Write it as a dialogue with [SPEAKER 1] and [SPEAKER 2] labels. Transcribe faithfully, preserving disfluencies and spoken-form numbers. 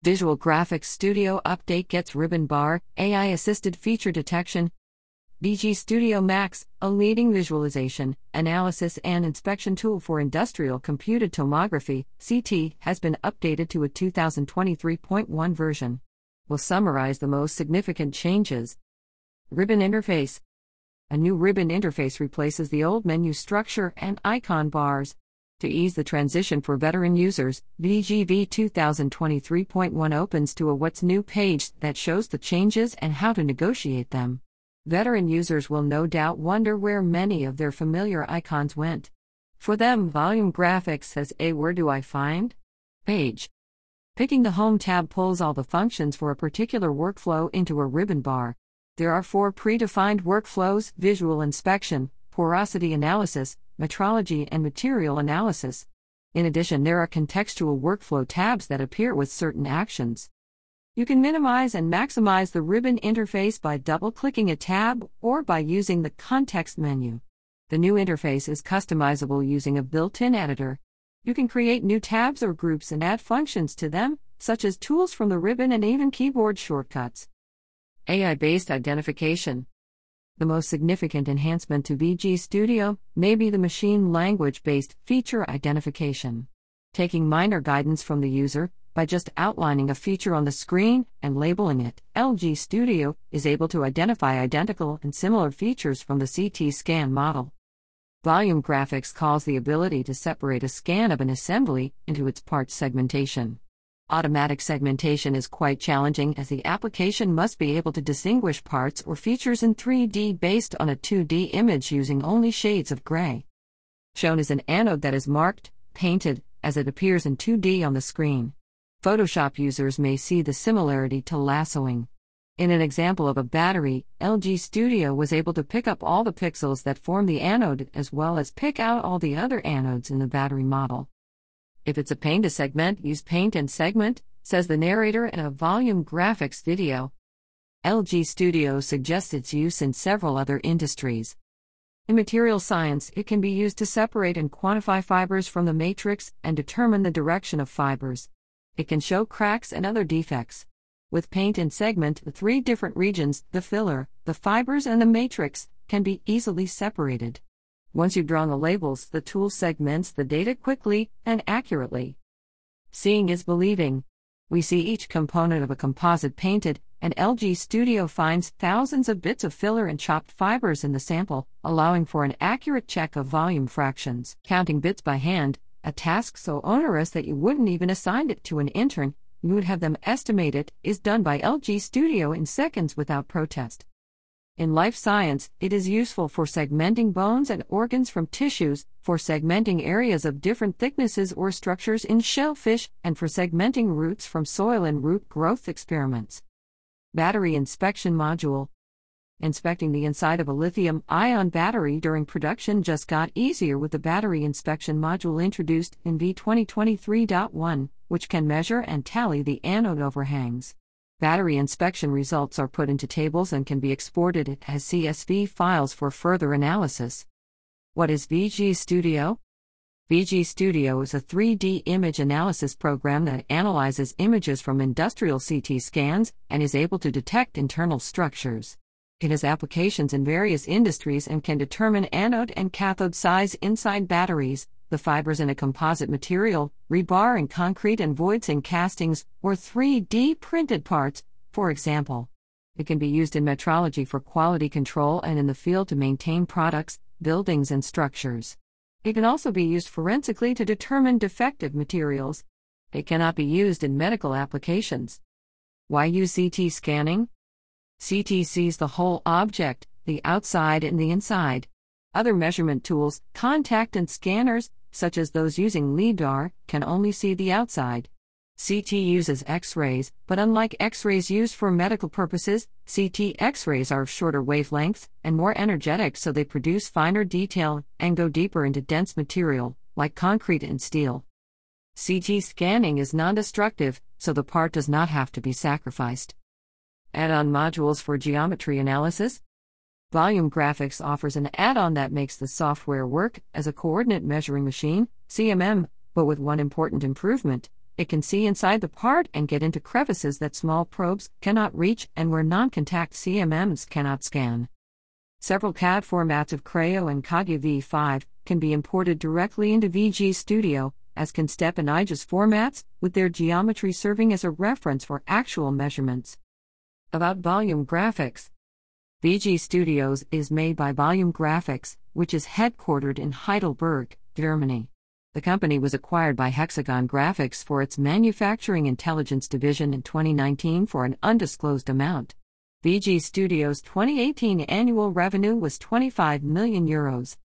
[SPEAKER 1] Visual Graphics Studio Update gets ribbon bar, A I-assisted feature detection. V G Studio Max, a leading visualization, analysis and inspection tool for industrial computed tomography, C T, has been updated to a two thousand twenty-three point one version. We'll summarize the most significant changes. Ribbon interface. A new ribbon interface replaces the old menu structure and icon bars. To ease the transition for veteran users, V G V two thousand twenty-three point one opens to a What's New page that shows the changes and how to negotiate them. Veteran users will no doubt wonder where many of their familiar icons went. For them, Volume Graphics says, "A where do I find?" Page. Picking the Home tab pulls all the functions for a particular workflow into a ribbon bar. There are four predefined workflows: visual inspection, porosity analysis, metrology, and material analysis. In addition, there are contextual workflow tabs that appear with certain actions. You can minimize and maximize the ribbon interface by double-clicking a tab or by using the context menu. The new interface is customizable using a built-in editor. You can create new tabs or groups and add functions to them, such as tools from the ribbon and even keyboard shortcuts. A I-based identification. The most significant enhancement to V G Studio may be the machine language-based feature identification. Taking minor guidance from the user, by just outlining a feature on the screen and labeling it, V G Studio is able to identify identical and similar features from the C T scan model. Volume Graphics calls the ability to separate a scan of an assembly into its part segmentation. Automatic segmentation is quite challenging, as the application must be able to distinguish parts or features in three D based on a two D image using only shades of gray. Shown is an anode that is marked, painted, as it appears in two D on the screen. Photoshop users may see the similarity to lassoing. In an example of a battery, V G Studio was able to pick up all the pixels that form the anode as well as pick out all the other anodes in the battery model. If it's a paint to segment, use paint and segment, says the narrator in a Volume Graphics video. V G Studio suggests its use in several other industries. In material science, it can be used to separate and quantify fibers from the matrix and determine the direction of fibers. It can show cracks and other defects. With paint and segment, the three different regions, the filler, the fibers, and the matrix, can be easily separated. Once you've drawn the labels, the tool segments the data quickly and accurately. Seeing is believing. We see each component of a composite painted, and V G Studio finds thousands of bits of filler and chopped fibers in the sample, allowing for an accurate check of volume fractions. Counting bits by hand, a task so onerous that you wouldn't even assign it to an intern, you would have them estimate it, is done by V G Studio in seconds without protest. In life science, it is useful for segmenting bones and organs from tissues, for segmenting areas of different thicknesses or structures in shellfish, and for segmenting roots from soil and root growth experiments. Battery Inspection Module. Inspecting the inside of a lithium-ion battery during production just got easier with the Battery Inspection Module introduced in V twenty twenty-three point one, which can measure and tally the anode overhangs. Battery inspection results are put into tables and can be exported as C S V files for further analysis. What is V G Studio? V G Studio is a three D image analysis program that analyzes images from industrial C T scans and is able to detect internal structures. It has applications in various industries and can determine anode and cathode size inside batteries, the fibers in a composite material, rebar in concrete, and voids in castings, or three D printed parts, for example. It can be used in metrology for quality control and in the field to maintain products, buildings, and structures. It can also be used forensically to determine defective materials. It cannot be used in medical applications. Why use C T scanning? C T sees the whole object, the outside and the inside. Other measurement tools, contact and scanners, such as those using LiDAR, can only see the outside. C T uses X-rays, but unlike X-rays used for medical purposes, C T X-rays are of shorter wavelengths and more energetic, so they produce finer detail and go deeper into dense material, like concrete and steel. C T scanning is non-destructive, so the part does not have to be sacrificed. Add-on modules for geometry analysis. Volume Graphics offers an add-on that makes the software work as a coordinate measuring machine, C M M, but with one important improvement. It can see inside the part and get into crevices that small probes cannot reach and where non-contact C M Ms cannot scan. Several C A D formats of Creo and Kaguya V five can be imported directly into V G Studio, as can STEP and I G E S formats, with their geometry serving as a reference for actual measurements. About Volume Graphics. V G Studios is made by Volume Graphics, which is headquartered in Heidelberg, Germany. The company was acquired by Hexagon Graphics for its Manufacturing Intelligence division in twenty nineteen for an undisclosed amount. V G Studios' twenty eighteen annual revenue was twenty-five million euros.